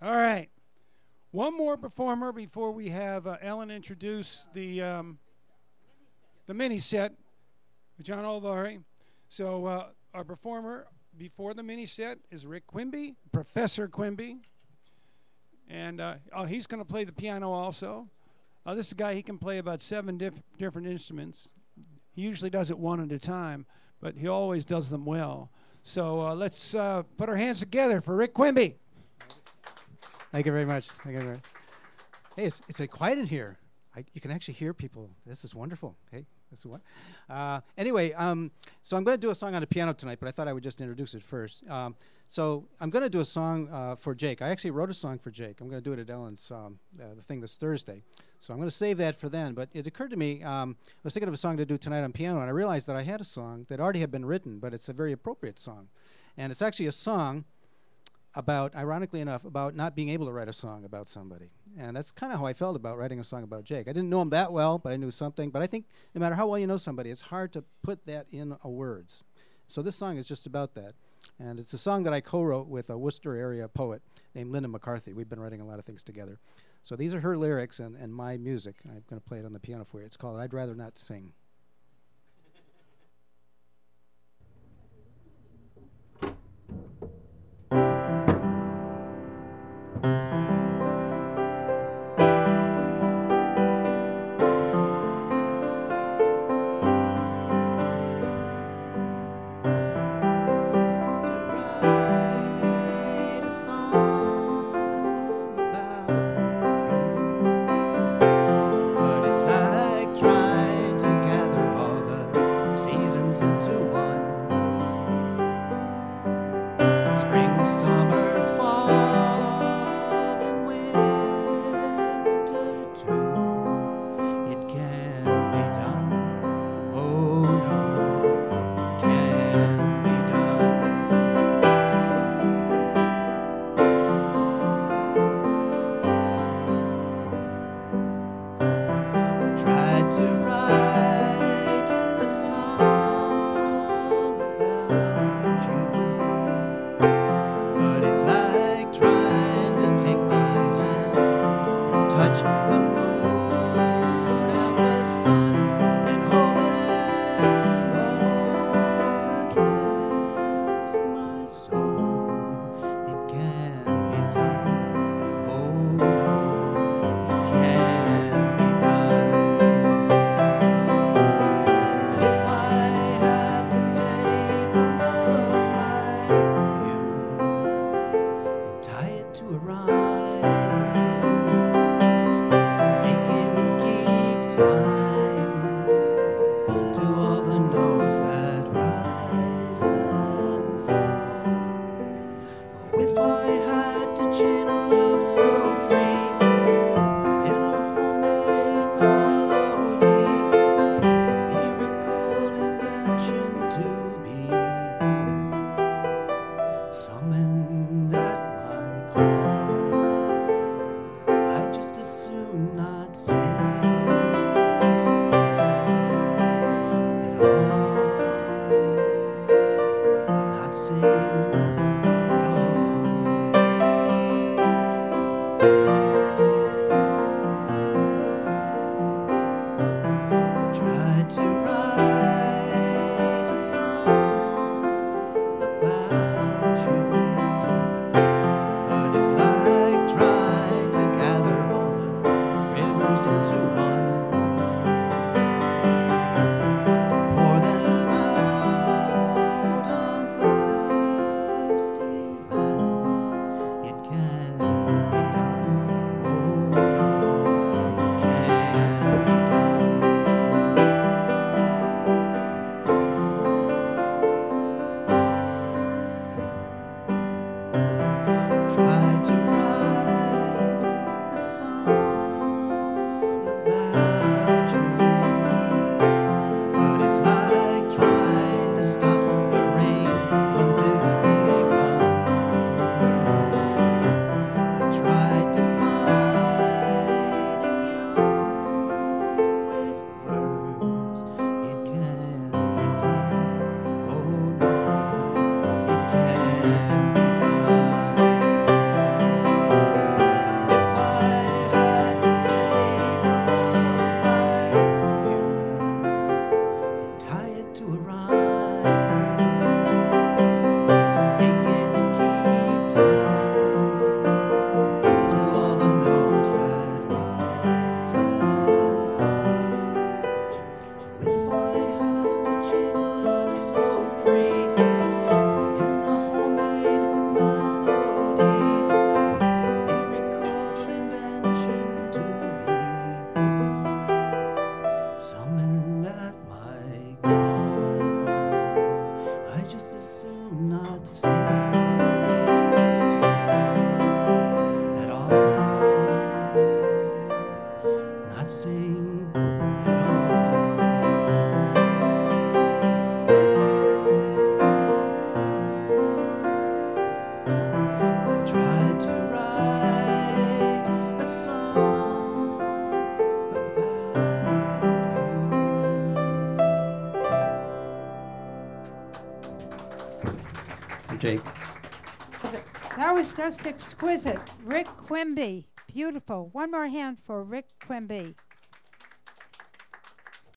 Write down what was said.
All right. One more performer before we have Ellen introduce the mini set with John Olvari. So our performer before the mini set is Rick Quimby, Professor Quimby. And he's going to play the piano also. This is a guy, he can play about seven different instruments. He usually does it one at a time, but he always does them well. So let's put our hands together for Rick Quimby. Thank you very much. Thank you very much. Hey, it's quiet in here. You can actually hear people. This is wonderful. Hey, this is what. Anyway, so I'm going to do a song on the piano tonight, but I thought I would just introduce it first. So I'm going to do a song for Jake. I actually wrote a song for Jake. I'm going to do it at Ellen's the thing this Thursday. So I'm going to save that for then. But it occurred to me, I was thinking of a song to do tonight on piano, and I realized that I had a song that already had been written, but it's a very appropriate song. And it's actually a song about, ironically enough, about not being able to write a song about somebody. And that's kind of how I felt about writing a song about Jake. I didn't know him that well, but I knew something. But I think no matter how well you know somebody, it's hard to put that in words. So this song is just about that. And it's a song that I co-wrote with a Worcester area poet named Linda McCarthy. We've been writing a lot of things together. So these are her lyrics and my music. I'm going to play it on the piano for you. It's called I'd Rather Not Sing. Summoned at my call. I'm Jake. That was just exquisite. Rick Quimby. Beautiful. One more hand for Rick Quimby.